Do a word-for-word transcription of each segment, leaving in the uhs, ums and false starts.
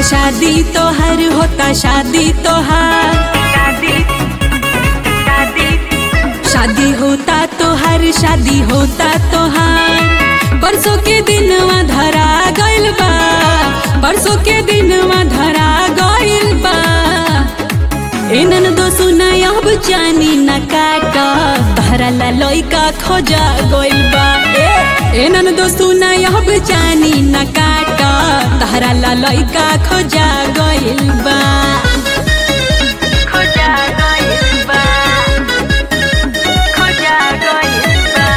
शादी तोहर होता शादी तोहार शादी होता तोहर शादी होता तोहार परसों के दिनवा धरा गइल बा परसों के दिनवा धरा गइल बा एनन दो सुना अब जानी न काटा तहरा ला लइका खोजा गइल बा एनन दो सुना अब जानी न काटा तहरा ला लइका खोजा गइल बा खोजा गइल बा खोजा गइल बा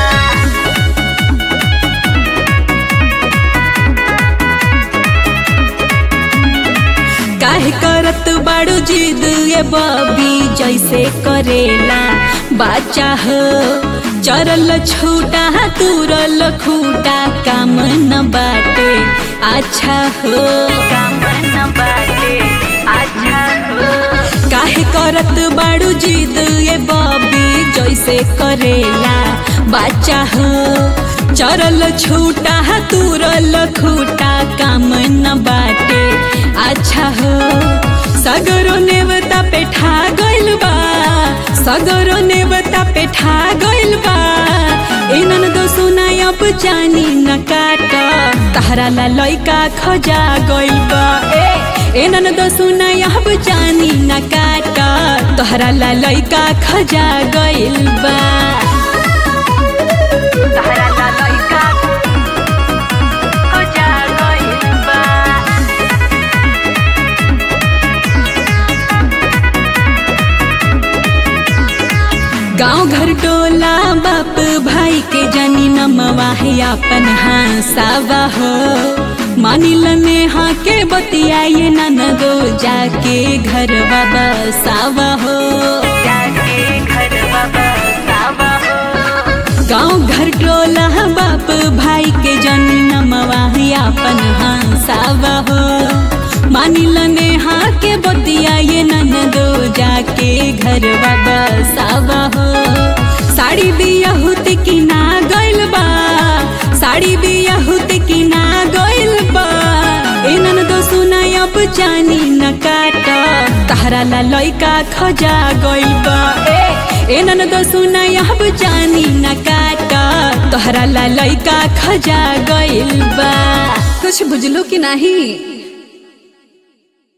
काहे करत बाड़ू जिद ये बबी जैसे करेला बाचा हो चरल छूटा तुरल खूटा काम न बाटे अच्छा हो काम न बाटे अच्छा हो काहे करत बाड़ू जिद ये बबी जैसे करेला बाचा हो चरल छूटा तुरल खूटा काम न बाटे अच्छा हो सगरो नेवता पे ठा गइल बा सगरो नेवता पे ठा गइल बा एनन दो सुना अब जानी न काटा तहरा ला लइका खोजा गइल बा एनन दो सुना अब जानी न काटा तहरा ला लइका खोजा गइल बा तहरा ला लइका खोजा गइल बा गाँव घर टोला बाप भाई के जानी नमवा है अपन हाँसावा हो मानिल नेहा के बतियाए ननदो जाके घर बाबा सावा हो जाके घर बाबा सावा हो गाँव घर टोला बाप भाई के जानी नमवा है अपन हाँसावा हो मानिल नेहा के बतियाए ननदो जाके घर बाबा सावा हो साड़ी बियाहुत की ना गइल बा साड़ी बियाहुत की ना गइल बा एनन दो सुना अब जानी न काटा तहरा ला लइका खोजा गइल बा एनन दो सुना अब जानी न काटा तहरा ला लइका खोजा गइल बा कुछ बुझलो कि नहीं।